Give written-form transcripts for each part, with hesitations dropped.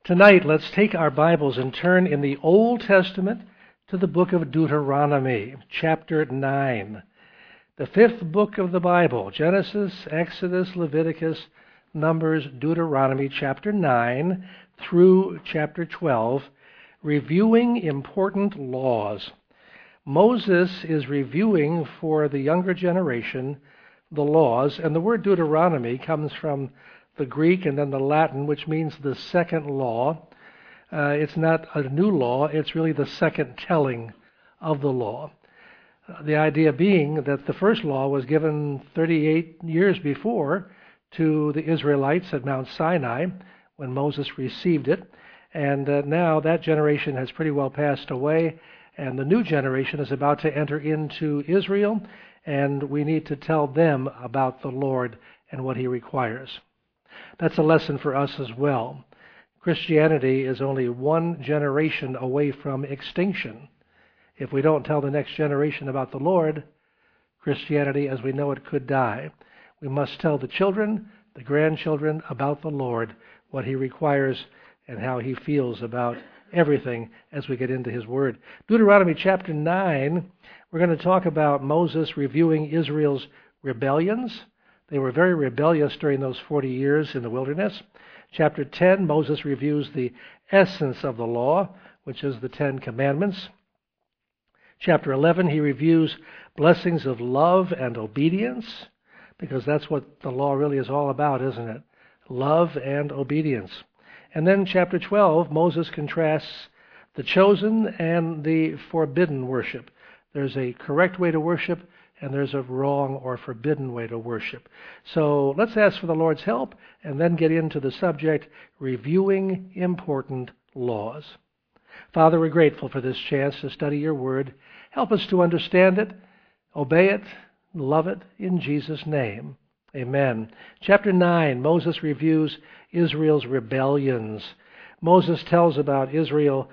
Tonight, let's take our Bibles and turn in the Old Testament to the book of Deuteronomy, chapter 9. The fifth book of the Bible, Genesis, Exodus, Leviticus, Numbers, Deuteronomy, chapter 9 through chapter 12, reviewing important laws. Moses is reviewing for the younger generation the laws, and the word Deuteronomy comes from the Greek and then the Latin, which means the second law. It's not a new law, it's really the second telling of the law. The idea being that the first law was given 38 years before to the Israelites at Mount Sinai when Moses received it, and now that generation has pretty well passed away, and the new generation is about to enter into Israel, and we need to tell them about the Lord and what He requires. That's a lesson for us as well. Christianity is only one generation away from extinction. If we don't tell the next generation about the Lord, Christianity as we know it could die. We must tell the children, the grandchildren about the Lord, what He requires and how He feels about everything as we get into His Word. Deuteronomy chapter 9, we're going to talk about Moses reviewing Israel's rebellions. They were very rebellious during those 40 years in the wilderness. Chapter 10, Moses reviews the essence of the law, which is the Ten Commandments. Chapter 11, he reviews blessings of love and obedience, because that's what the law really is all about, isn't it? Love and obedience. And then chapter 12, Moses contrasts the chosen and the forbidden worship. There's a correct way to worship, and there's a wrong or forbidden way to worship. So let's ask for the Lord's help and then get into the subject, reviewing important laws. Father, we're grateful for this chance to study your word. Help us to understand it, obey it, love it, in Jesus' name. Amen. Chapter 9, Moses reviews Israel's rebellions. Moses tells about Israel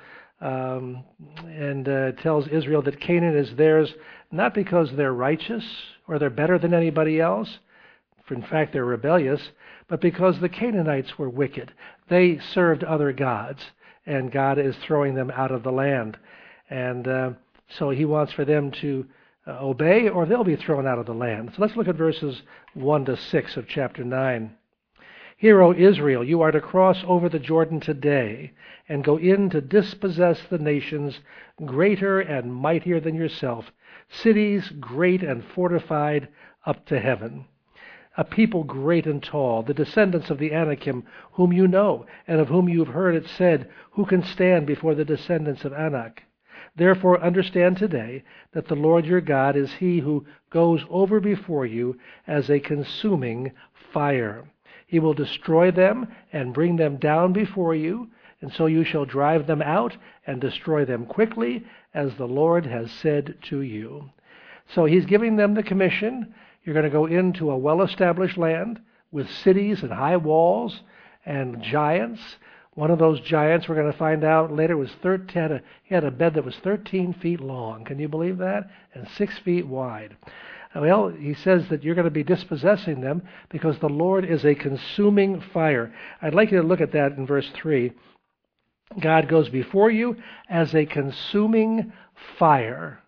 and tells Israel that Canaan is theirs not because they're righteous or they're better than anybody else. In fact, they're rebellious, but because the Canaanites were wicked. They served other gods, and God is throwing them out of the land. And so He wants for them to obey, or they'll be thrown out of the land. So let's look at verses 1 to 6 of chapter 9. Hear, O Israel, you are to cross over the Jordan today and go in to dispossess the nations greater and mightier than yourself, cities great and fortified up to heaven. A people great and tall, the descendants of the Anakim, whom you know, and of whom you have heard it said, who can stand before the descendants of Anak? Therefore understand today that the Lord your God is He who goes over before you as a consuming fire. He will destroy them and bring them down before you, and so you shall drive them out and destroy them quickly, as the Lord has said to you. So He's giving them the commission. You're going to go into a well-established land with cities and high walls and giants. One of those giants, we're going to find out later, he had a bed that was 13 feet long. Can you believe that? And 6 feet wide. Well, he says that you're going to be dispossessing them because the Lord is a consuming fire. I'd like you to look at that in verse 3. God goes before you as a consuming fire.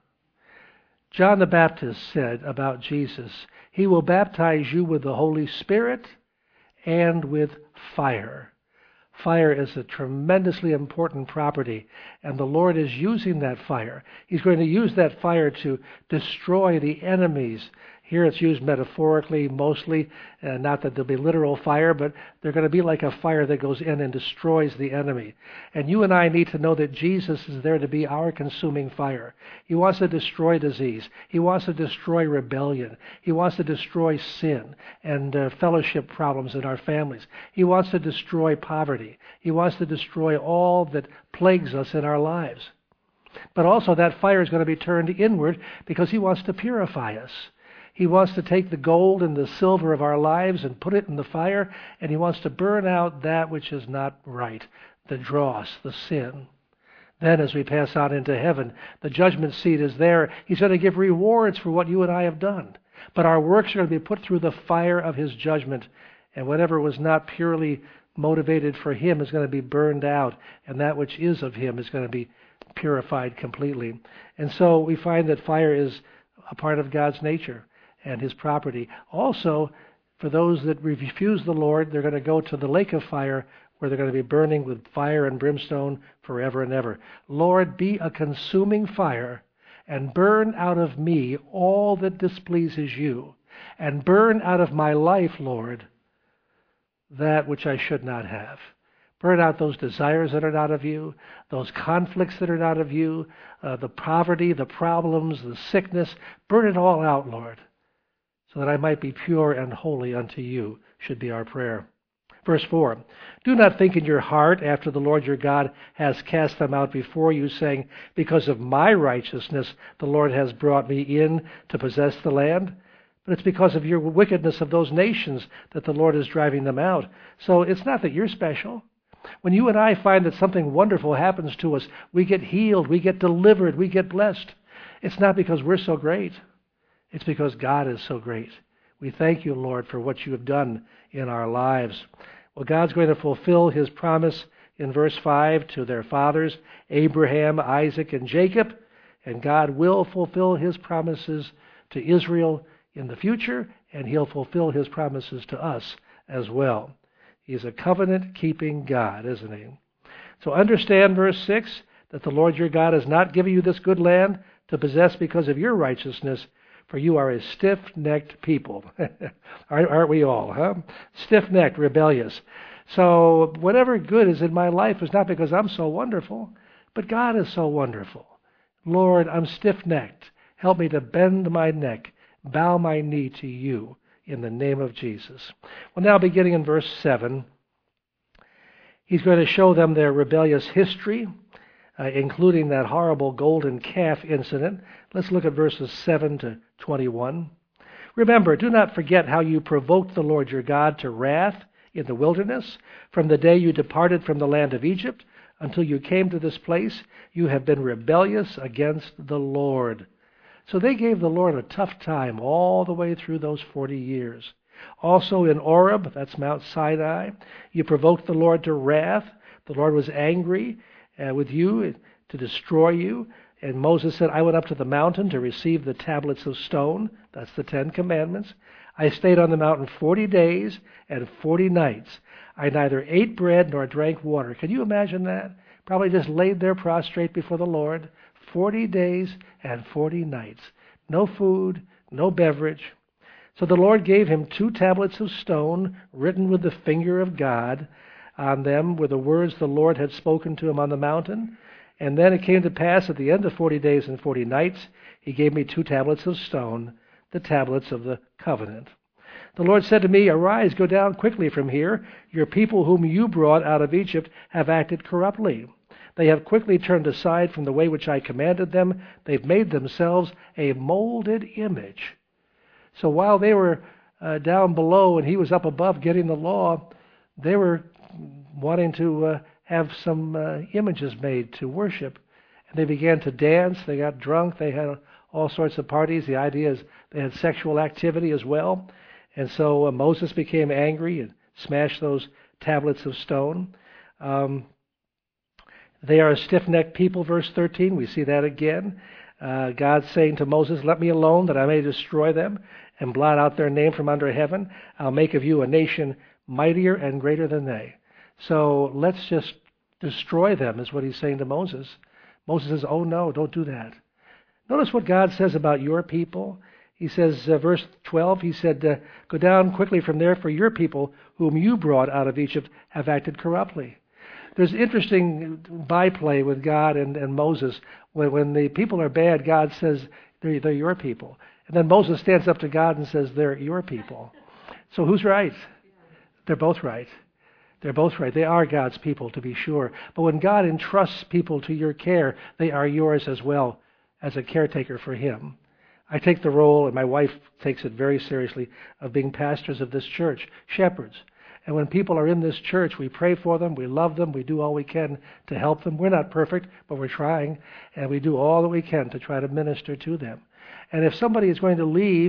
John the Baptist said about Jesus, He will baptize you with the Holy Spirit and with fire. Fire is a tremendously important property, and the Lord is using that fire. He's going to use that fire to destroy the enemies. Here it's used metaphorically mostly, not that there'll be literal fire, but they're going to be like a fire that goes in and destroys the enemy. And you and I need to know that Jesus is there to be our consuming fire. He wants to destroy disease. He wants to destroy rebellion. He wants to destroy sin and fellowship problems in our families. He wants to destroy poverty. He wants to destroy all that plagues us in our lives. But also that fire is going to be turned inward because He wants to purify us. He wants to take the gold and the silver of our lives and put it in the fire, and He wants to burn out that which is not right, the dross, the sin. Then as we pass on into heaven, the judgment seat is there. He's going to give rewards for what you and I have done. But our works are going to be put through the fire of His judgment, and whatever was not purely motivated for Him is going to be burned out, and that which is of Him is going to be purified completely. And so we find that fire is a part of God's nature and His property. Also, for those that refuse the Lord, they're going to go to the lake of fire, where they're going to be burning with fire and brimstone forever and ever. Lord, be a consuming fire, and burn out of me all that displeases you, and burn out of my life, Lord, that which I should not have. Burn out those desires that are not of you, those conflicts that are not of you, the poverty, the problems, the sickness. Burn it all out, Lord, so that I might be pure and holy unto you, should be our prayer. Verse 4, do not think in your heart after the Lord your God has cast them out before you, saying, because of my righteousness the Lord has brought me in to possess the land. But it's because of your wickedness of those nations that the Lord is driving them out. So it's not that you're special. When you and I find that something wonderful happens to us, we get healed, we get delivered, we get blessed. It's not because we're so great. It's because God is so great. We thank you, Lord, for what you have done in our lives. Well, God's going to fulfill His promise in verse 5 to their fathers, Abraham, Isaac, and Jacob. And God will fulfill His promises to Israel in the future, and He'll fulfill His promises to us as well. He's a covenant-keeping God, isn't He? So understand, verse 6, that the Lord your God has not given you this good land to possess because of your righteousness, for you are a stiff-necked people. Aren't we all, huh? Stiff-necked, rebellious. So whatever good is in my life is not because I'm so wonderful, but God is so wonderful. Lord, I'm stiff-necked. Help me to bend my neck, bow my knee to you in the name of Jesus. Well, now beginning in verse 7, He's going to show them their rebellious history, including that horrible golden calf incident. Let's look at verses 7 to 21. Remember, do not forget how you provoked the Lord your God to wrath in the wilderness. From the day you departed from the land of Egypt until you came to this place, you have been rebellious against the Lord. So they gave the Lord a tough time all the way through those 40 years. Also in Oreb, that's Mount Sinai, you provoked the Lord to wrath. The Lord was angry with you to destroy you. And Moses said, I went up to the mountain to receive the tablets of stone. That's the 10 Commandments. I stayed on the mountain 40 days and 40 nights. I neither ate bread nor drank water. Can you imagine that? Probably just laid there prostrate before the Lord. 40 days and 40 nights. No food, no beverage. So the Lord gave him 2 tablets of stone written with the finger of God. On them were the words the Lord had spoken to him on the mountain. And then it came to pass at the end of 40 days and 40 nights, He gave me 2 tablets of stone, the tablets of the covenant. The Lord said to me, arise, go down quickly from here. Your people whom you brought out of Egypt have acted corruptly. They have quickly turned aside from the way which I commanded them. They've made themselves a molded image. So while they were down below and He was up above getting the law, they were wanting to have some images made to worship. And they began to dance. They got drunk. They had all sorts of parties. The idea is they had sexual activity as well. And so Moses became angry and smashed those tablets of stone. They are a stiff-necked people, verse 13. We see that again. God saying to Moses, let me alone that I may destroy them and blot out their name from under heaven. I'll make of you a nation mightier and greater than they. So let's just destroy them, is what He's saying to Moses. Moses says, oh no, don't do that. Notice what God says about your people. He says, verse 12, He said, go down quickly from there, for your people whom you brought out of Egypt have acted corruptly. There's interesting byplay with God and Moses. When the people are bad, God says, they're your people. And then Moses stands up to God and says, they're your people. So who's right? They're both right. They're both right. They are God's people, to be sure. But when God entrusts people to your care, they are yours as well as a caretaker for Him. I take the role, and my wife takes it very seriously, of being pastors of this church, shepherds. And when people are in this church, we pray for them, we love them, we do all we can to help them. We're not perfect, but we're trying, and we do all that we can to try to minister to them. And if somebody is going to leave,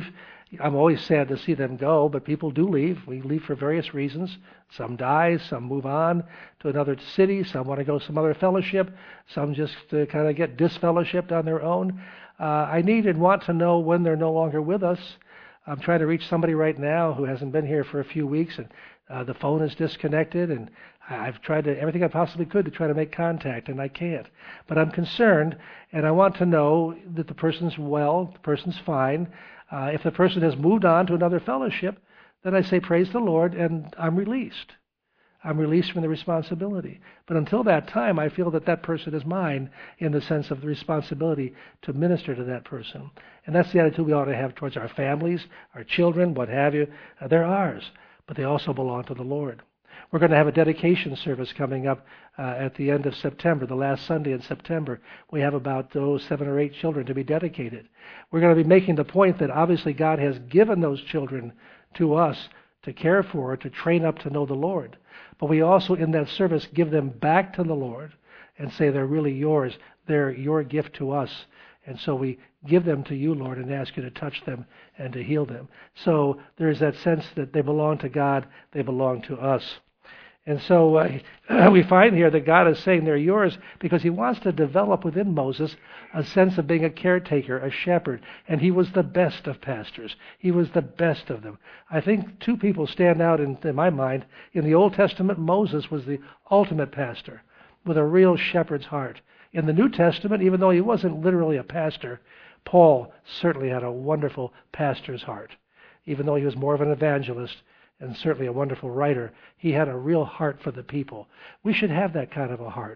I'm always sad to see them go, but people do leave. We leave for various reasons. Some die, some move on to another city, some want to go some other fellowship, some just kind of get disfellowshipped on their own. I need and want to know when they're no longer with us. I'm trying to reach somebody right now who hasn't been here for a few weeks, and the phone is disconnected, and I've tried everything I possibly could to try to make contact, and I can't. But I'm concerned, and I want to know that the person's well, the person's fine. If the person has moved on to another fellowship, then I say, praise the Lord, and I'm released. I'm released from the responsibility. But until that time, I feel that that person is mine in the sense of the responsibility to minister to that person. And that's the attitude we ought to have towards our families, our children, what have you. They're ours, but they also belong to the Lord. We're going to have a dedication service coming up at the end of September, the last Sunday in September. We have about 7 or 8 children to be dedicated. We're going to be making the point that obviously God has given those children to us to care for, to train up to know the Lord. But we also, in that service, give them back to the Lord and say they're really yours. They're your gift to us. And so we give them to you, Lord, and ask you to touch them and to heal them. So there's that sense that they belong to God, they belong to us. And so we find here that God is saying they're yours because he wants to develop within Moses a sense of being a caretaker, a shepherd. And he was the best of pastors. He was the best of them. I think 2 people stand out in my mind. In the Old Testament, Moses was the ultimate pastor with a real shepherd's heart. In the New Testament, even though he wasn't literally a pastor, Paul certainly had a wonderful pastor's heart. Even though he was more of an evangelist, and certainly a wonderful writer, he had a real heart for the people. We should have that kind of a heart.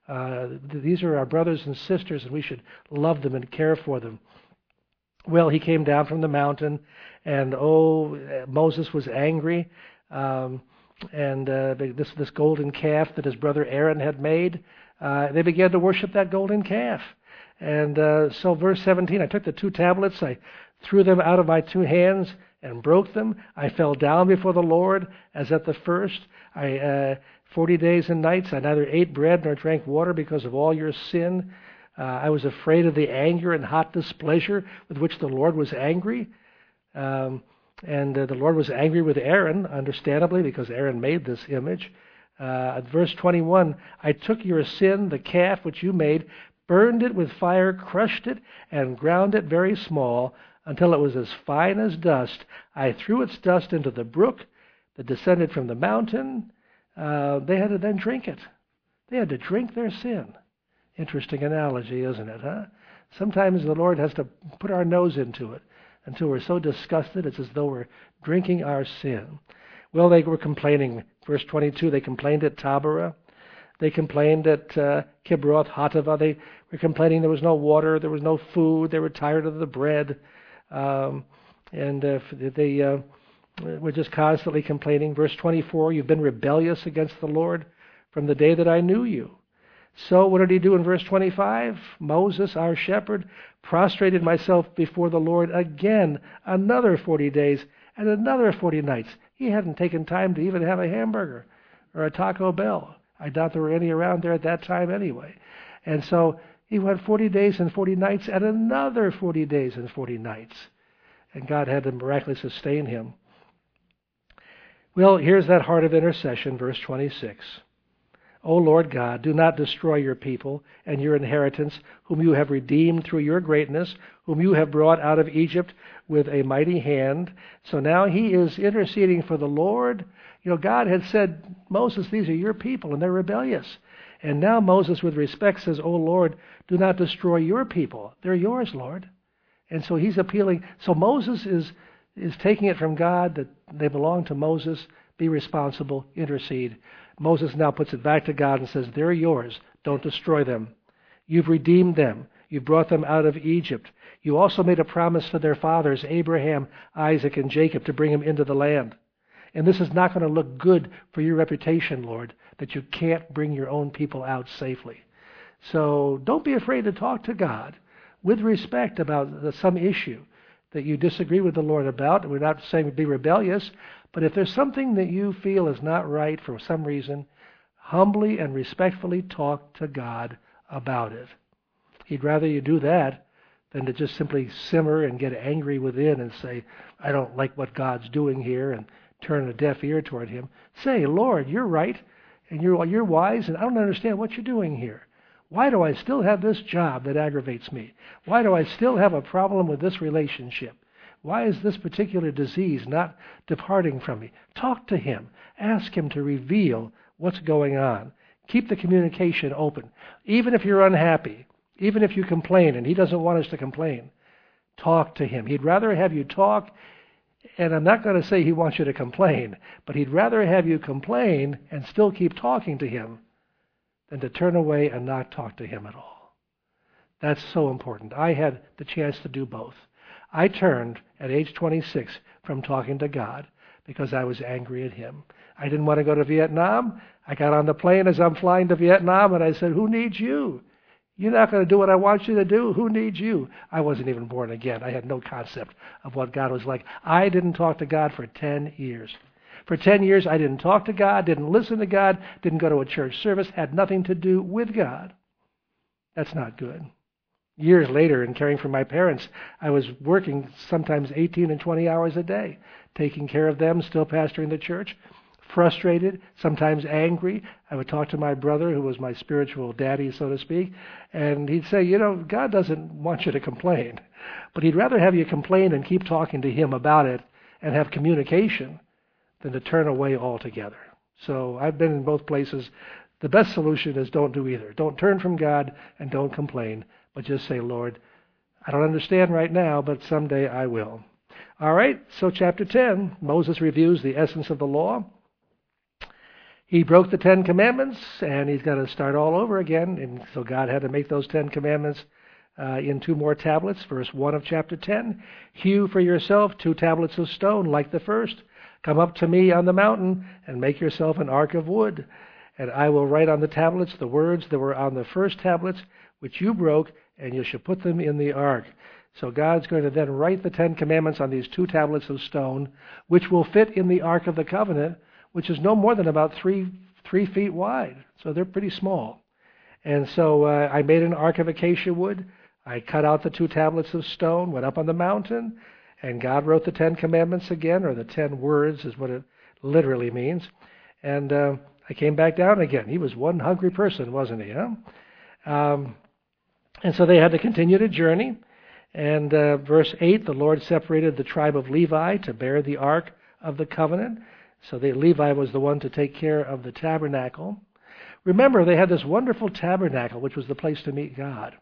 These are our brothers and sisters, and we should love them and care for them. Well, he came down from the mountain, and Moses was angry. This golden calf that his brother Aaron had made, they began to worship that golden calf. And so verse 17, I took the 2 tablets, I threw them out of my 2 hands, and broke them. I fell down before the Lord as at the first. 40 days and nights I neither ate bread nor drank water because of all your sin. I was afraid of the anger and hot displeasure with which the Lord was angry. The Lord was angry with Aaron, understandably, because Aaron made this image. At verse 21, I took your sin, the calf which you made, burned it with fire, crushed it, and ground it very small, until it was as fine as dust. I threw its dust into the brook that descended from the mountain. They had to then drink it. They had to drink their sin. Interesting analogy, isn't it, huh? Sometimes the Lord has to put our nose into it until we're so disgusted it's as though we're drinking our sin. Well, they were complaining. Verse 22, they complained at Taberah. They complained at Kibroth Hattaavah. They were complaining there was no water, there was no food, they were tired of the bread. They were just constantly complaining. Verse 24, you've been rebellious against the Lord from the day that I knew you. So what did he do in verse 25? Moses, our shepherd, prostrated myself before the Lord again, another 40 days and another 40 nights. He hadn't taken time to even have a hamburger or a Taco Bell. I doubt there were any around there at that time anyway. And so he went 40 days and 40 nights and another 40 days and 40 nights. And God had to miraculously sustain him. Well, here's that heart of intercession, verse 26. O Lord God, do not destroy your people and your inheritance, whom you have redeemed through your greatness, whom you have brought out of Egypt with a mighty hand. So now he is interceding for the Lord. God had said, Moses, these are your people, and they're rebellious. And now Moses, with respect, says, O Lord, do not destroy your people. They're yours, Lord. And so he's appealing. So Moses is taking it from God that they belong to Moses. Be responsible, intercede. Moses now puts it back to God and says, they're yours. Don't destroy them. You've redeemed them. You brought them out of Egypt. You also made a promise to their fathers, Abraham, Isaac, and Jacob, to bring them into the land. And this is not going to look good for your reputation, Lord, that you can't bring your own people out safely. So don't be afraid to talk to God with respect about some issue that you disagree with the Lord about. We're not saying be rebellious, but if there's something that you feel is not right for some reason, humbly and respectfully talk to God about it. He'd rather you do that than to just simply simmer and get angry within and say, I don't like what God's doing here, and turn a deaf ear toward him. Say, Lord, you're right, and you're wise, and I don't understand what you're doing here. Why do I still have this job that aggravates me? Why do I still have a problem with this relationship? Why is this particular disease not departing from me? Talk to him. Ask him to reveal what's going on. Keep the communication open. Even if you're unhappy, even if you complain, and he doesn't want us to complain, talk to him. He'd rather have you talk, and I'm not going to say he wants you to complain, but he'd rather have you complain and still keep talking to him than to turn away and not talk to him at all. That's so important. I had the chance to do both. I turned at age 26 from talking to God because I was angry at him. I didn't want to go to Vietnam. I got on the plane as I'm flying to Vietnam, and I said, who needs you? You're not going to do what I want you to do. Who needs you? I wasn't even born again. I had no concept of what God was like. I didn't talk to God for 10 years. For 10 years, I didn't talk to God, didn't listen to God, didn't go to a church service, had nothing to do with God. That's not good. Years later, in caring for my parents, I was working sometimes 18 and 20 hours a day, taking care of them, still pastoring the church, frustrated, sometimes angry. I would talk to my brother, who was my spiritual daddy, so to speak, and he'd say, God doesn't want you to complain, but he'd rather have you complain and keep talking to him about it and have communication than to turn away altogether. So I've been in both places. The best solution is don't do either. Don't turn from God and don't complain, but just say, Lord, I don't understand right now, but someday I will. All right, so chapter 10, Moses reviews the essence of the law. He broke the 10 Commandments, and he's got to start all over again. And so God had to make those 10 Commandments in 2 more tablets. Verse 1 of chapter 10, hew for yourself 2 tablets of stone like the first. Come up to me on the mountain and make yourself an ark of wood. And I will write on the tablets the words that were on the first tablets, which you broke, and you shall put them in the ark. So God's going to then write the 10 Commandments on these 2 tablets of stone, which will fit in the Ark of the Covenant, which is no more than about 3 feet wide. So they're pretty small. And so I made an ark of acacia wood. I cut out the 2 tablets of stone, went up on the mountain, and God wrote the 10 Commandments again, or the 10 words is what it literally means. And I came back down again. He was one hungry person, wasn't he? Huh? And so they had to continue to journey. And verse 8, the Lord separated the tribe of Levi to bear the ark of the covenant. So Levi was the one to take care of the tabernacle. Remember, they had this wonderful tabernacle, which was the place to meet God.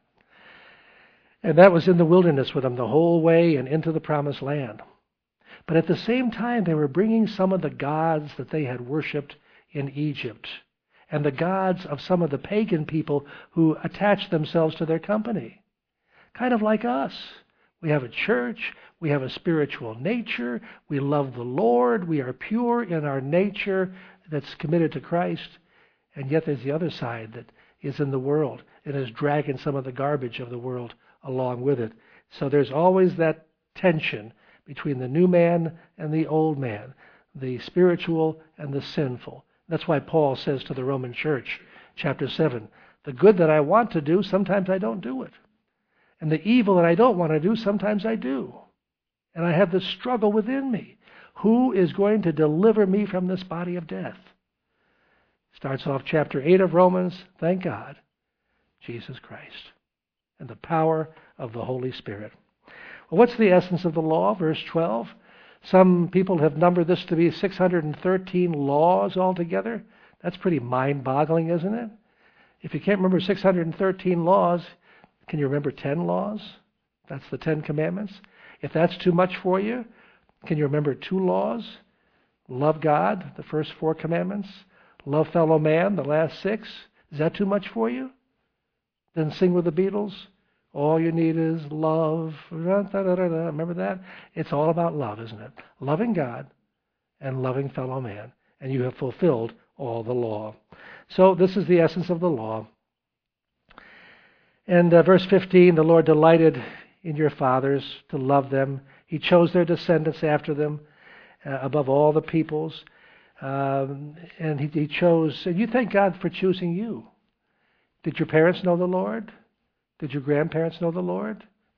And that was in the wilderness with them the whole way and into the promised land. But at the same time, they were bringing some of the gods that they had worshipped in Egypt, and the gods of some of the pagan people who attached themselves to their company. Kind of like us. We have a church. We have a spiritual nature. We love the Lord. We are pure in our nature that's committed to Christ. And yet there's the other side that is in the world and is dragging some of the garbage of the world along with it. So there's always that tension between the new man and the old man, the spiritual and the sinful. That's why Paul says to the Roman church, chapter 7, the good that I want to do, sometimes I don't do it. And the evil that I don't want to do, sometimes I do. And I have this struggle within me. Who is going to deliver me from this body of death? Starts off chapter 8 of Romans, thank God, Jesus Christ, and the power of the Holy Spirit. Well, what's the essence of the law? Verse 12. Some people have numbered this to be 613 laws altogether. That's pretty mind-boggling, isn't it? If you can't remember 613 laws, can you remember 10 laws? That's the 10 Commandments. If that's too much for you, can you remember 2 laws? Love God, the first 4 commandments. Love fellow man, the last 6. Is that too much for you? Then sing with the Beatles. All you need is love. Remember that? It's all about love, isn't it? Loving God and loving fellow man. And you have fulfilled all the law. So this is the essence of the law. And verse 15, the Lord delighted in your fathers to love them. He chose their descendants after them above all the peoples. And he chose, and you thank God for choosing you. Did your parents know the Lord? Did your grandparents know the Lord?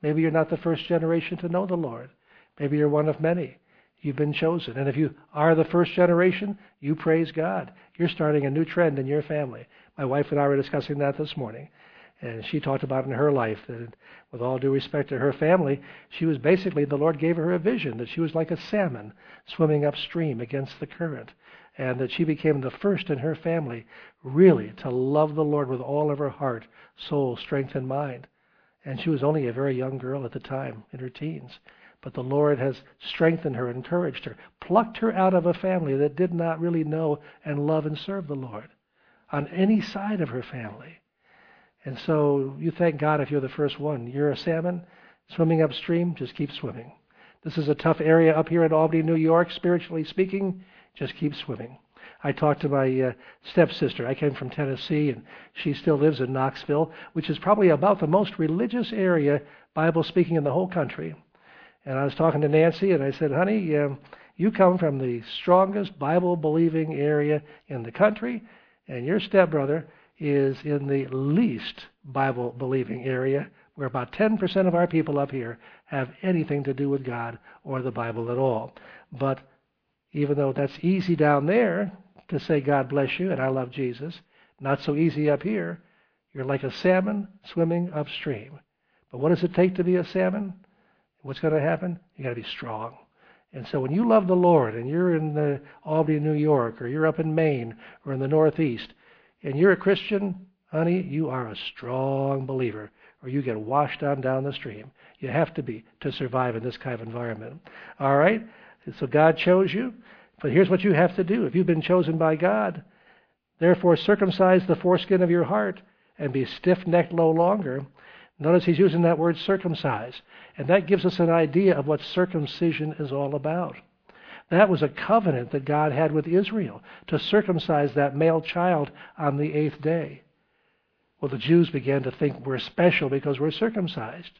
Maybe you're not the first generation to know the Lord. Maybe you're one of many. You've been chosen. And if you are the first generation, you praise God. You're starting a new trend in your family. My wife and I were discussing that this morning. And she talked about in her life that, with all due respect to her family, she was basically, the Lord gave her a vision that she was like a salmon swimming upstream against the current. And that she became the first in her family really to love the Lord with all of her heart, soul, strength, and mind. And she was only a very young girl at the time, in her teens. But the Lord has strengthened her, encouraged her, plucked her out of a family that did not really know and love and serve the Lord on any side of her family. And so you thank God if you're the first one. You're a salmon swimming upstream, just keep swimming. This is a tough area up here in Albany, New York, spiritually speaking. Just keep swimming. I talked to my stepsister. I came from Tennessee, and she still lives in Knoxville, which is probably about the most religious area, Bible speaking, in the whole country. And I was talking to Nancy, and I said, honey, you come from the strongest Bible-believing area in the country, and your stepbrother is in the least Bible-believing area, where about 10% of our people up here have anything to do with God or the Bible at all. But even though that's easy down there to say God bless you and I love Jesus, not so easy up here. You're like a salmon swimming upstream. But what does it take to be a salmon? What's going to happen? You got to be strong. And so when you love the Lord and you're in the Albany, New York, or you're up in Maine or in the Northeast, and you're a Christian, honey, you are a strong believer, or you get washed on down the stream. You have to be to survive in this kind of environment. All right? So God chose you, but here's what you have to do. If you've been chosen by God, therefore circumcise the foreskin of your heart and be stiff-necked no longer. Notice he's using that word circumcise, and that gives us an idea of what circumcision is all about. That was a covenant that God had with Israel, to circumcise that male child on the 8th day. Well, the Jews began to think we're special because we're circumcised.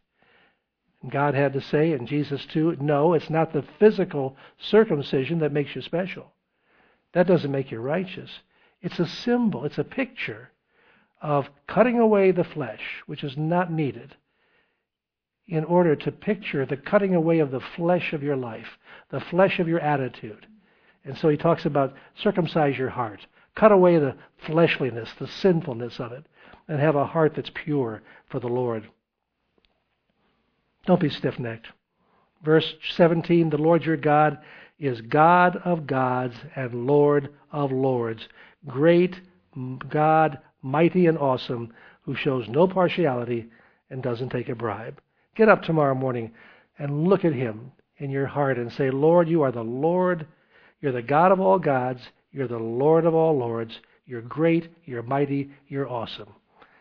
And God had to say, and Jesus too, no, it's not the physical circumcision that makes you special. That doesn't make you righteous. It's a symbol, it's a picture of cutting away the flesh, which is not needed, in order to picture the cutting away of the flesh of your life, the flesh of your attitude. And so he talks about circumcise your heart, cut away the fleshliness, the sinfulness of it, and have a heart that's pure for the Lord. Don't be stiff-necked. Verse 17, the Lord your God is God of gods and Lord of lords, great God, mighty and awesome, who shows no partiality and doesn't take a bribe. Get up tomorrow morning and look at him in your heart and say, Lord, you are the Lord. You're the God of all gods. You're the Lord of all lords. You're great. You're mighty. You're awesome.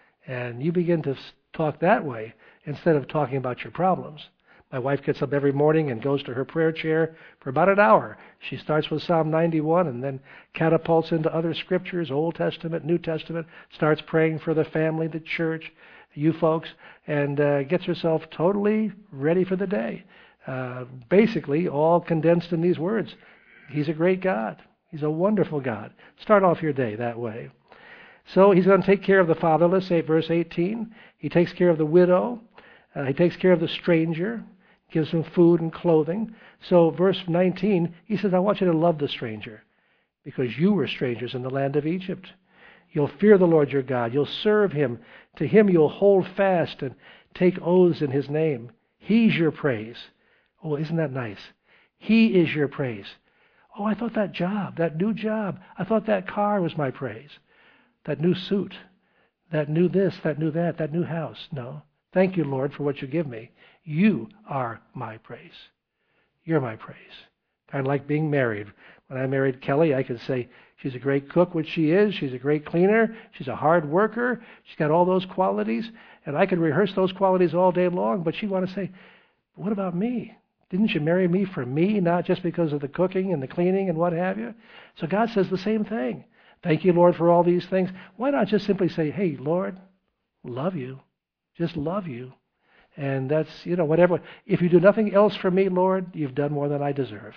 And you begin to talk that way instead of talking about your problems. My wife gets up every morning and goes to her prayer chair for about an hour. She starts with Psalm 91 and then catapults into other scriptures, Old Testament, New Testament, starts praying for the family, the church, you folks, and gets herself totally ready for the day. Basically, all condensed in these words. He's a great God. He's a wonderful God. Start off your day that way. So he's going to take care of the fatherless, verse 18. He takes care of the widow. He takes care of the stranger, gives them food and clothing. So verse 19, he says, I want you to love the stranger because you were strangers in the land of Egypt. You'll fear the Lord your God. You'll serve him. To him you'll hold fast and take oaths in his name. He's your praise. Oh, isn't that nice? He is your praise. Oh, I thought that job, that new job, I thought that car was my praise. That new suit, that new this, that new that, that new house. No. Thank you, Lord, for what you give me. You are my praise. You're my praise. Kind of like being married. When I married Kelly, I could say, she's a great cook, which she is. She's a great cleaner. She's a hard worker. She's got all those qualities. And I could rehearse those qualities all day long, but she'd want to say, what about me? Didn't you marry me for me, not just because of the cooking and the cleaning and what have you? So God says the same thing. Thank you, Lord, for all these things. Why not just simply say, hey, Lord, love you. Just love you. And that's, whatever. If you do nothing else for me, Lord, you've done more than I deserve.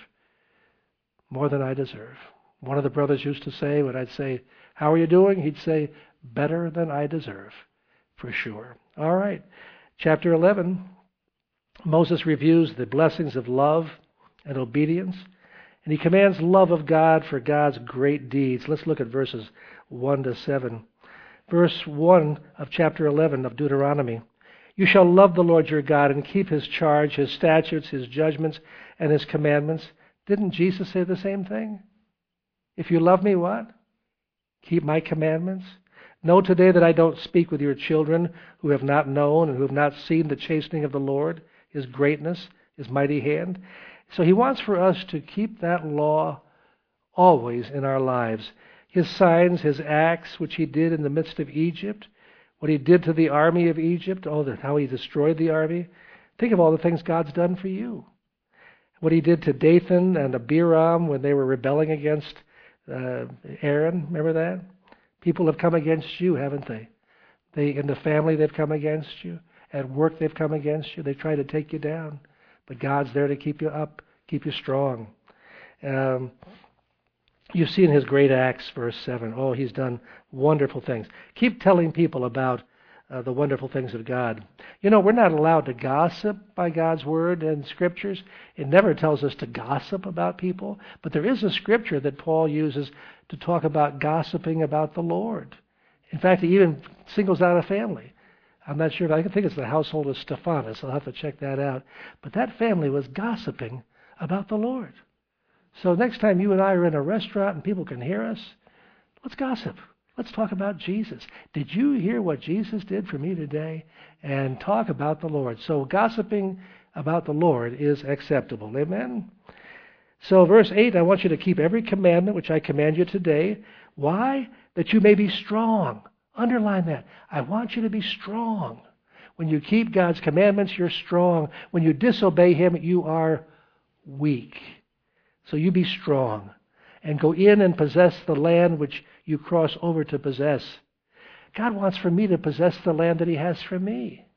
More than I deserve. One of the brothers used to say, when I'd say, how are you doing? He'd say, better than I deserve, for sure. All right. Chapter 11. Moses reviews the blessings of love and obedience, and he commands love of God for God's great deeds. Let's look at verses 1 to 7. Verse 1 of chapter 11 of Deuteronomy. You shall love the Lord your God and keep his charge, his statutes, his judgments, and his commandments. Didn't Jesus say the same thing? If you love me, what? Keep my commandments. Know today that I don't speak with your children who have not known and who have not seen the chastening of the Lord, his greatness, his mighty hand. So he wants for us to keep that law always in our lives. His signs, his acts, which he did in the midst of Egypt, what he did to the army of Egypt, how he destroyed the army. Think of all the things God's done for you. What he did to Dathan and Abiram when they were rebelling against Aaron. Remember that? People have come against you, haven't they? In the family, they've come against you. At work, they've come against you. They try to take you down. But God's there to keep you up, keep you strong. You see in his great acts, verse 7, he's done wonderful things. Keep telling people about the wonderful things of God. You know, we're not allowed to gossip by God's word and scriptures. It never tells us to gossip about people. But there is a scripture that Paul uses to talk about gossiping about the Lord. In fact, he even singles out a family. I'm not sure, I think it's the household of Stephanus. I'll have to check that out. But that family was gossiping about the Lord. So next time you and I are in a restaurant and people can hear us, let's gossip. Let's talk about Jesus. Did you hear what Jesus did for me today? And talk about the Lord. So gossiping about the Lord is acceptable. Amen? So verse 8, I want you to keep every commandment which I command you today. Why? That you may be strong. Underline that. I want you to be strong. When you keep God's commandments, you're strong. When you disobey him, you are weak. So you be strong and go in and possess the land which you cross over to possess. God wants for me to possess the land that he has for me.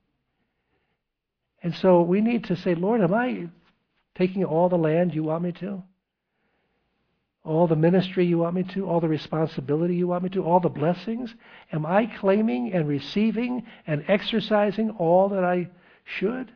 And so we need to say, Lord, am I taking all the land you want me to? All the ministry you want me to? All the responsibility you want me to? All the blessings? Am I claiming and receiving and exercising all that I should?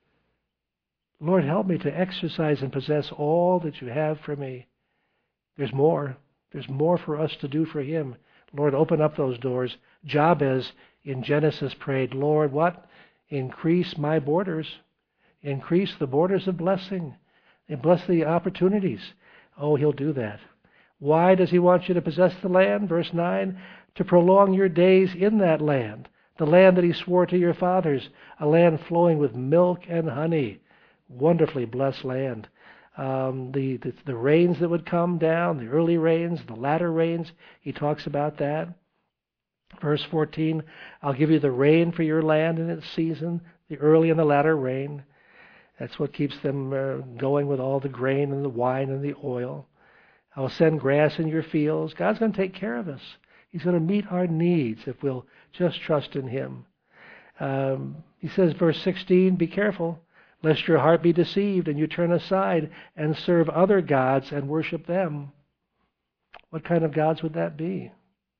Lord, help me to exercise and possess all that you have for me. There's more. There's more for us to do for him. Lord, open up those doors. Jabez in Genesis prayed, Lord, what? Increase my borders. Increase the borders of blessing. And bless the opportunities. He'll do that. Why does he want you to possess the land? Verse 9, to prolong your days in that land, the land that he swore to your fathers, a land flowing with milk and honey. Wonderfully blessed land. The rains that would come down, the early rains, the latter rains, he talks about that. Verse 14, I'll give you the rain for your land in its season, the early and the latter rain. That's what keeps them going with all the grain and the wine and the oil. I'll send grass in your fields. God's going to take care of us. He's going to meet our needs if we'll just trust in him. He says, verse 16, be careful, lest your heart be deceived and you turn aside and serve other gods and worship them. What kind of gods would that be?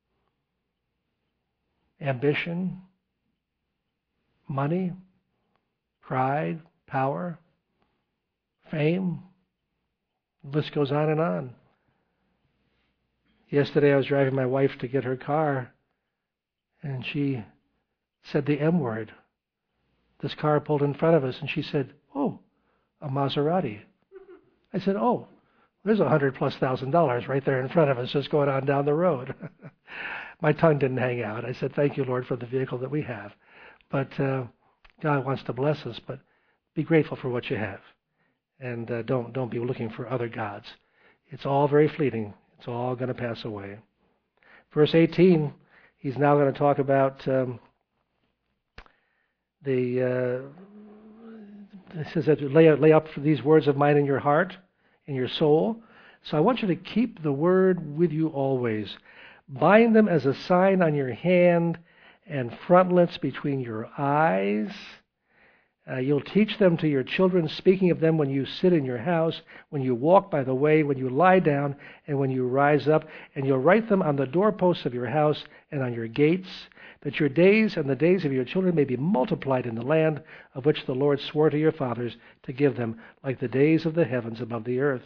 Ambition, money, pride, power, fame. The list goes on and on. Yesterday I was driving my wife to get her car, and she said the M word. This car pulled in front of us, and she said, "Oh, a Maserati." I said, "Oh, there's $100,000+ right there in front of us, just going on down the road." My tongue didn't hang out. I said, "Thank you, Lord, for the vehicle that we have." But God wants to bless us, but be grateful for what you have, and don't be looking for other gods. It's all very fleeting. It's all going to pass away. Verse 18, he's now going to talk about it says that lay up for these words of mine in your heart, in your soul. So I want you to keep the word with you always. Bind them as a sign on your hand and frontlets between your eyes. You'll teach them to your children, speaking of them when you sit in your house, when you walk by the way, when you lie down, and when you rise up. And you'll write them on the doorposts of your house and on your gates, that your days and the days of your children may be multiplied in the land of which the Lord swore to your fathers to give them, like the days of the heavens above the earth.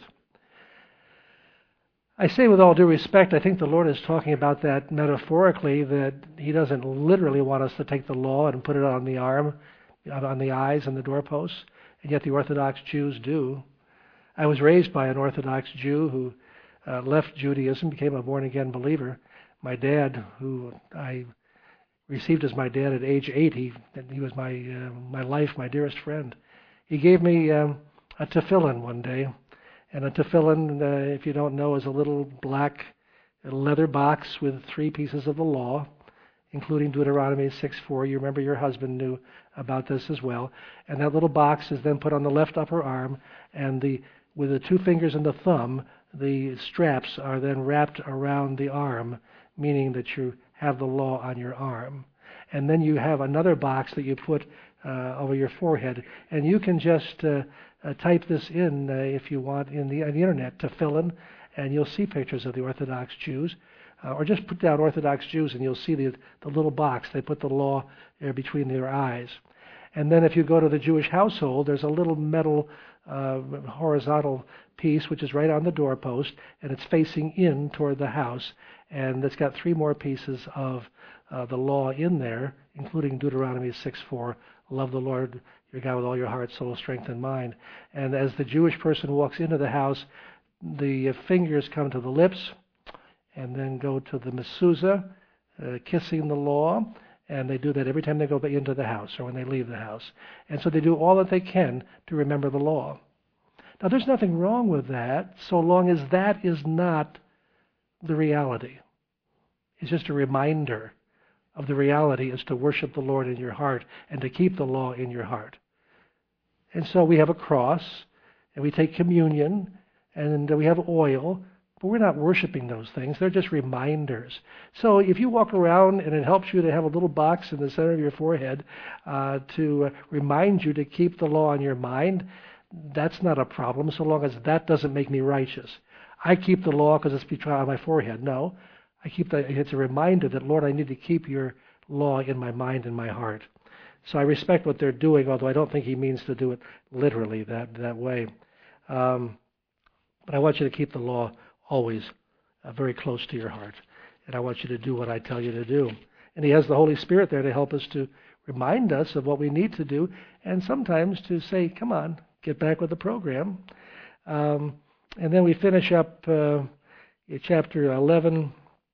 I say with all due respect, I think the Lord is talking about that metaphorically, that He doesn't literally want us to take the law and put it on the arm, on the eyes and the doorposts, and yet the Orthodox Jews do. I was raised by an Orthodox Jew who left Judaism, became a born-again believer. My dad, who I received as my dad at age 8, he was my life, my dearest friend. He gave me a tefillin one day, and a tefillin, if you don't know, is a little black leather box with 3 pieces of the law, including Deuteronomy 6:4. You remember your husband knew about this as well. And that little box is then put on the left upper arm, and with the 2 fingers and the thumb, the straps are then wrapped around the arm, meaning that you have the law on your arm. And then you have another box that you put over your forehead, and you can just type this in if you want on the internet, tefillin, and you'll see pictures of the Orthodox Jews. Or just put down Orthodox Jews and you'll see the little box. They put the law there between their eyes. And then if you go to the Jewish household, there's a little metal horizontal piece which is right on the doorpost, and it's facing in toward the house. And it's got 3 more pieces of the law in there, including Deuteronomy 6:4, love the Lord your God with all your heart, soul, strength, and mind. And as the Jewish person walks into the house, the fingers come to the lips, and then go to the mezuzah, kissing the law, and they do that every time they go into the house or when they leave the house. And so they do all that they can to remember the law. Now, there's nothing wrong with that, so long as that is not the reality. It's just a reminder of the reality is to worship the Lord in your heart and to keep the law in your heart. And so we have a cross, and we take communion, and we have oil, but we're not worshiping those things. They're just reminders. So if you walk around and it helps you to have a little box in the center of your forehead to remind you to keep the law on your mind, that's not a problem, so long as that doesn't make me righteous. I keep the law because it's on my forehead. No, it's a reminder that, Lord, I need to keep your law in my mind and my heart. So I respect what they're doing, although I don't think he means to do it literally that way. But I want you to keep the law always very close to your heart. And I want you to do what I tell you to do. And he has the Holy Spirit there to help us to remind us of what we need to do, and sometimes to say, come on, get back with the program. And then we finish up chapter 11.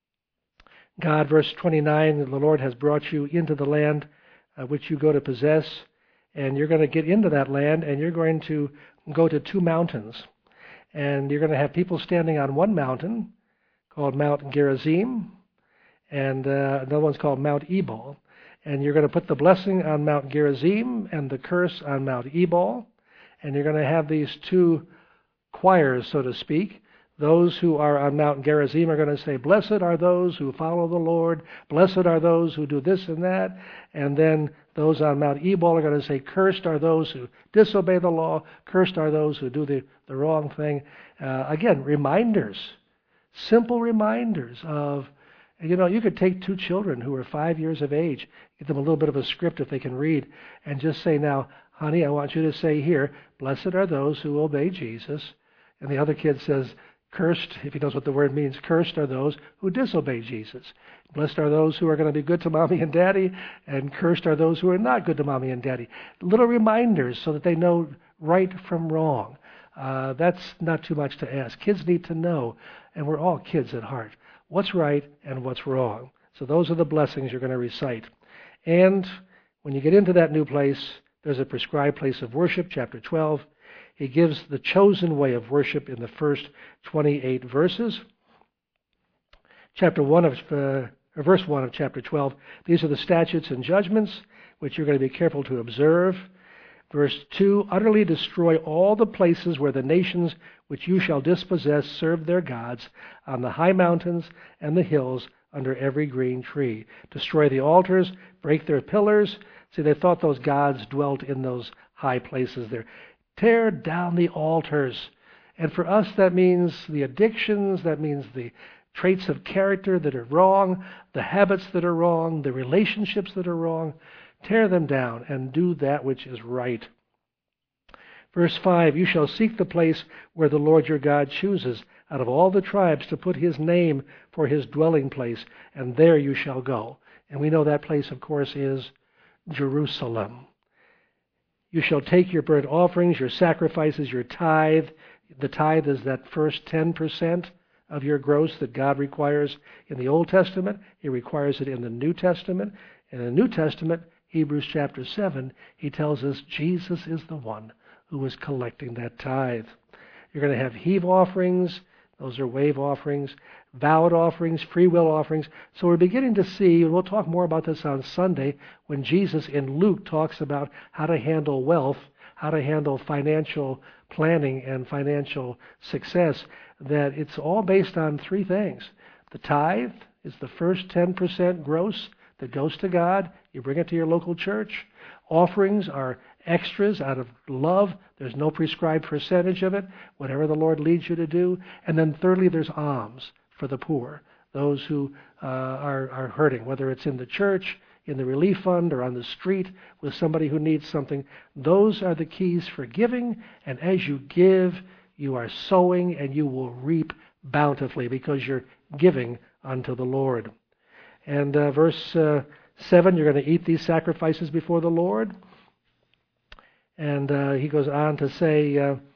God, verse 29, the Lord has brought you into the land which you go to possess, and you're going to get into that land, and you're going to go to 2 mountains. And you're going to have people standing on one mountain called Mount Gerizim, and another one's called Mount Ebal. And you're going to put the blessing on Mount Gerizim and the curse on Mount Ebal. And you're going to have these 2 choirs, so to speak. Those who are on Mount Gerizim are going to say, blessed are those who follow the Lord. Blessed are those who do this and that. And then those on Mount Ebal are going to say, cursed are those who disobey the law. Cursed are those who do the wrong thing. Again, reminders, simple reminders of, you could take 2 children who are 5 years of age, give them a little bit of a script if they can read, and just say, now, honey, I want you to say here, blessed are those who obey Jesus. And the other kid says, cursed, if he knows what the word means, cursed are those who disobey Jesus. Blessed are those who are going to be good to mommy and daddy, and cursed are those who are not good to mommy and daddy. Little reminders so that they know right from wrong. That's not too much to ask. Kids need to know, and we're all kids at heart, what's right and what's wrong. So those are the blessings you're going to recite. And when you get into that new place, there's a prescribed place of worship, chapter 12. He gives the chosen way of worship in the first 28 verses. Verse 1 of chapter 12, these are the statutes and judgments which you're going to be careful to observe. Verse 2, utterly destroy all the places where the nations which you shall dispossess serve their gods on the high mountains and the hills under every green tree. Destroy the altars, break their pillars. See, they thought those gods dwelt in those high places there. Tear down the altars. And for us, that means the addictions, that means the traits of character that are wrong, the habits that are wrong, the relationships that are wrong. Tear them down and do that which is right. Verse 5, you shall seek the place where the Lord your God chooses out of all the tribes to put his name for his dwelling place, and there you shall go. And we know that place, of course, is Jerusalem. You shall take your burnt offerings, your sacrifices, your tithe. The tithe is that first 10% of your gross that God requires in the Old Testament. He requires it in the New Testament. In the New Testament, Hebrews chapter 7, he tells us Jesus is the one who is collecting that tithe. You're going to have heave offerings. Those are wave offerings, vowed offerings, free will offerings. So we're beginning to see, and we'll talk more about this on Sunday, when Jesus in Luke talks about how to handle wealth, how to handle financial planning and financial success, that it's all based on three things. The tithe is the first 10% gross that goes to God. You bring it to your local church. Offerings are extras out of love. There's no prescribed percentage of it, whatever the Lord leads you to do. And then thirdly, there's alms for the poor, those who are hurting, whether it's in the church, in the relief fund, or on the street with somebody who needs something. Those are the keys for giving, and as you give, you are sowing, and you will reap bountifully because you're giving unto the Lord. And verse 7, you're going to eat these sacrifices before the Lord. And he goes on to say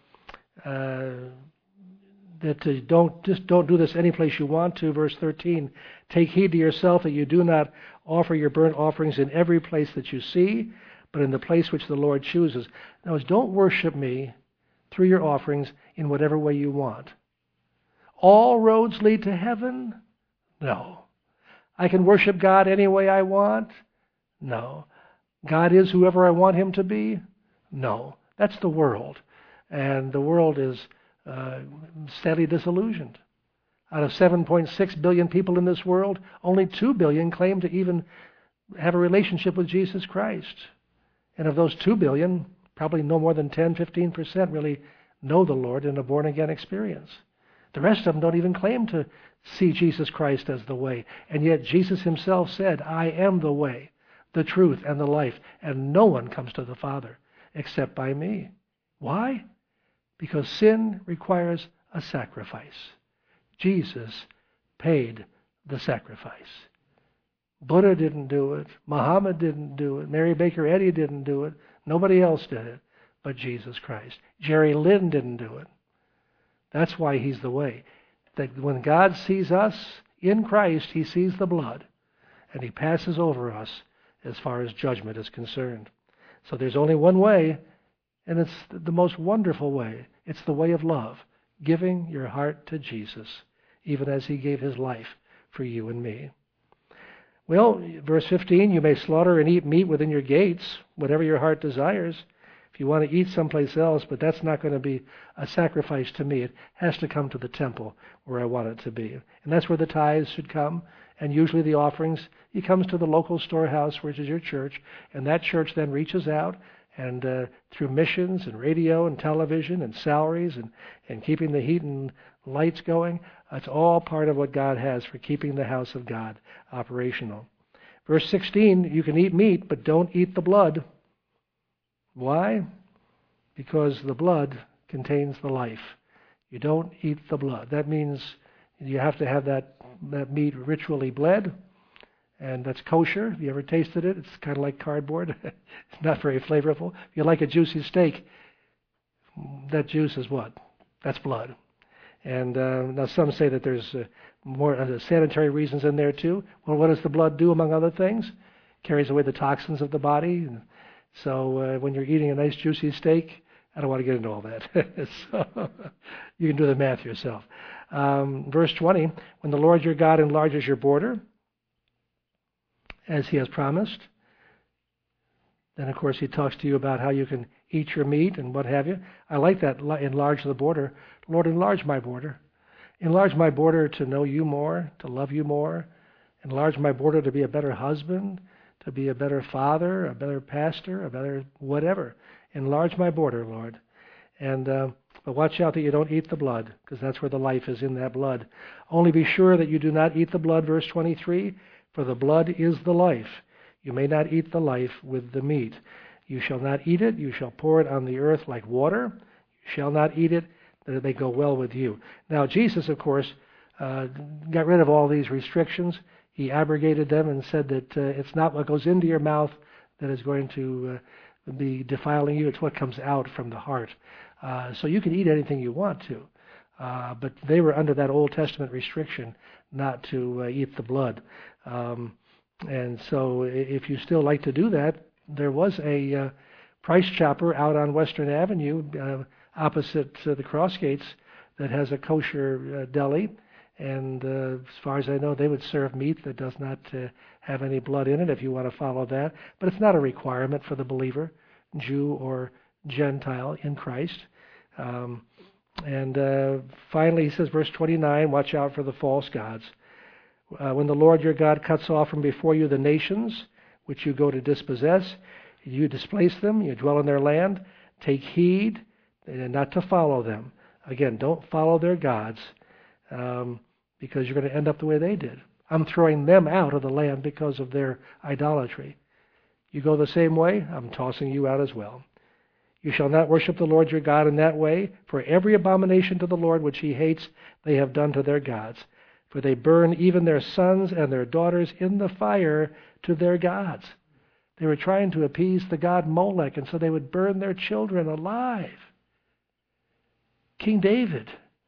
that don't do this any place you want to. Verse 13, take heed to yourself that you do not offer your burnt offerings in every place that you see, but in the place which the Lord chooses. Now, don't worship me through your offerings in whatever way you want. All roads lead to heaven? No. I can worship God any way I want? No. God is whoever I want him to be? No. That's the world. And the world is sadly disillusioned. Out of 7.6 billion people in this world, only 2 billion claim to even have a relationship with Jesus Christ. And of those 2 billion, probably no more than 10-15% really know the Lord in a born-again experience. The rest of them don't even claim to see Jesus Christ as the way. And yet Jesus himself said, I am the way, the truth, and the life, and no one comes to the Father except by me. Why? Because sin requires a sacrifice. Jesus paid the sacrifice. Buddha didn't do it. Muhammad didn't do it. Mary Baker Eddy didn't do it. Nobody else did it but Jesus Christ. Jerry Lynn didn't do it. That's why he's the way. That when God sees us in Christ, he sees the blood, and he passes over us as far as judgment is concerned. So there's only one way, and it's the most wonderful way. It's the way of love, giving your heart to Jesus, even as he gave his life for you and me. Well, verse 15, you may slaughter and eat meat within your gates, whatever your heart desires. If you want to eat someplace else, but that's not going to be a sacrifice to me. It has to come to the temple where I want it to be. And that's where the tithes should come. And usually the offerings, it comes to the local storehouse, which is your church. And that church then reaches out and through missions and radio and television and salaries and keeping the heat and lights going, it's all part of what God has for keeping the house of God operational. Verse 16, you can eat meat, but don't eat the blood. Why? Because the blood contains the life. You don't eat the blood. That means you have to have that meat ritually bled, and that's kosher. Have you ever tasted it? It's kind of like cardboard. It's not very flavorful. If you like a juicy steak, that juice is what? That's blood. And now some say that there's more sanitary reasons in there too. Well, what does the blood do, among other things? Carries away the toxins of the body. So when you're eating a nice juicy steak, I don't want to get into all that. So you can do the math yourself. Verse 20, when the Lord your God enlarges your border, as he has promised, then of course he talks to you about how you can eat your meat and what have you. I like that, enlarge the border. Lord, enlarge my border. Enlarge my border to know you more, to love you more, Enlarge my border to be a better husband, to be a better father, a better pastor, a better whatever. Enlarge my border, Lord. And but watch out that you don't eat the blood, because that's where the life is, in that blood. Only be sure that you do not eat the blood, verse 23, for the blood is the life. You may not eat the life with the meat. You shall not eat it. You shall pour it on the earth like water. You shall not eat it, that it may go well with you. Now, Jesus, of course, got rid of all these restrictions. He abrogated them and said that it's not what goes into your mouth that is going to be defiling you. It's what comes out from the heart. So you can eat anything you want to. But they were under that Old Testament restriction not to eat the blood. And so if you still like to do that, there was a Price Chopper out on Western Avenue opposite the Cross Gates that has a kosher deli. And as far as I know, they would serve meat that does not have any blood in it if you want to follow that. But it's not a requirement for the believer, Jew or Gentile in Christ. Finally, he says, verse 29, watch out for the false gods. When the Lord your God cuts off from before you the nations which you go to dispossess, you displace them, you dwell in their land, take heed not to follow them. Again, don't follow their gods, because you're going to end up the way they did. I'm throwing them out of the land because of their idolatry. You go the same way, I'm tossing you out as well. You shall not worship the Lord your God in that way, for every abomination to the Lord which he hates they have done to their gods. For they burn even their sons and their daughters in the fire to their gods. They were trying to appease the god Molech, and so they would burn their children alive. King David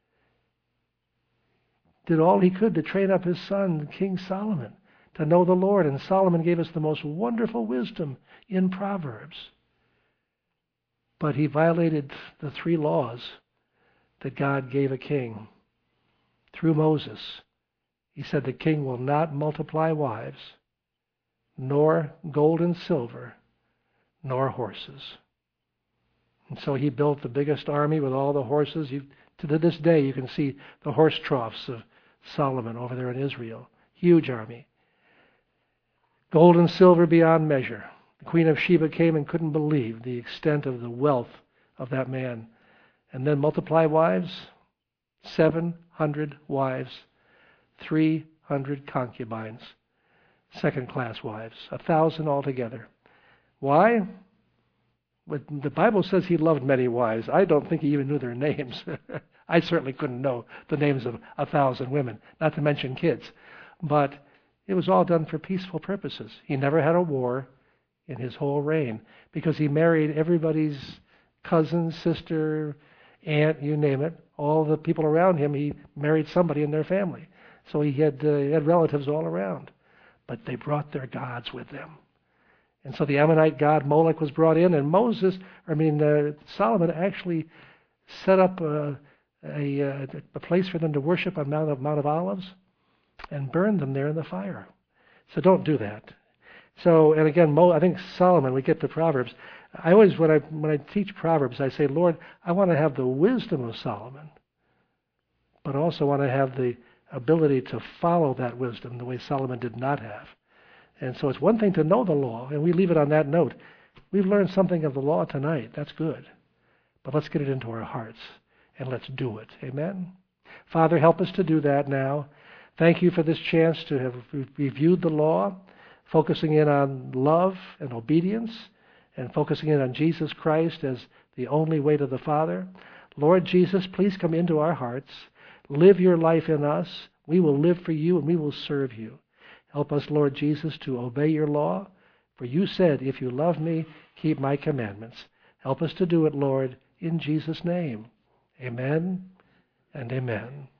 did all he could to train up his son, King Solomon, to know the Lord. And Solomon gave us the most wonderful wisdom in Proverbs. But he violated the 3 laws that God gave a king through Moses. He said the king will not multiply wives, nor gold and silver, nor horses. And so he built the biggest army with all the horses. To this day, you can see the horse troughs of Solomon over there in Israel. Huge army. Gold and silver beyond measure. The Queen of Sheba came and couldn't believe the extent of the wealth of that man. And then multiply wives, 700 wives, 300 concubines, second-class wives, 1,000 altogether. Why? But the Bible says he loved many wives. I don't think he even knew their names. I certainly couldn't know the names of 1,000 women, not to mention kids. But it was all done for peaceful purposes. He never had a war in his whole reign because he married everybody's cousin, sister, aunt, you name it. All the people around him, he married somebody in their family. So he had relatives all around. But they brought their gods with them. And so the Ammonite god Molech was brought in, and Solomon actually set up a place for them to worship on Mount of Olives and burned them there in the fire. So don't do that. So, and again, I think Solomon, we get to Proverbs. I always, when I teach Proverbs, I say, Lord, I want to have the wisdom of Solomon, but also want to have the ability to follow that wisdom the way Solomon did not have. And so it's one thing to know the law, and we leave it on that note. We've learned something of the law tonight. That's good. But let's get it into our hearts, and let's do it. Amen? Father, help us to do that now. Thank you for this chance to have reviewed the law, focusing in on love and obedience, and focusing in on Jesus Christ as the only way to the Father. Lord Jesus, please come into our hearts. Live your life in us. We will live for you, and we will serve you. Help us, Lord Jesus, to obey your law. For you said, if you love me, keep my commandments. Help us to do it, Lord, in Jesus' name. Amen and amen.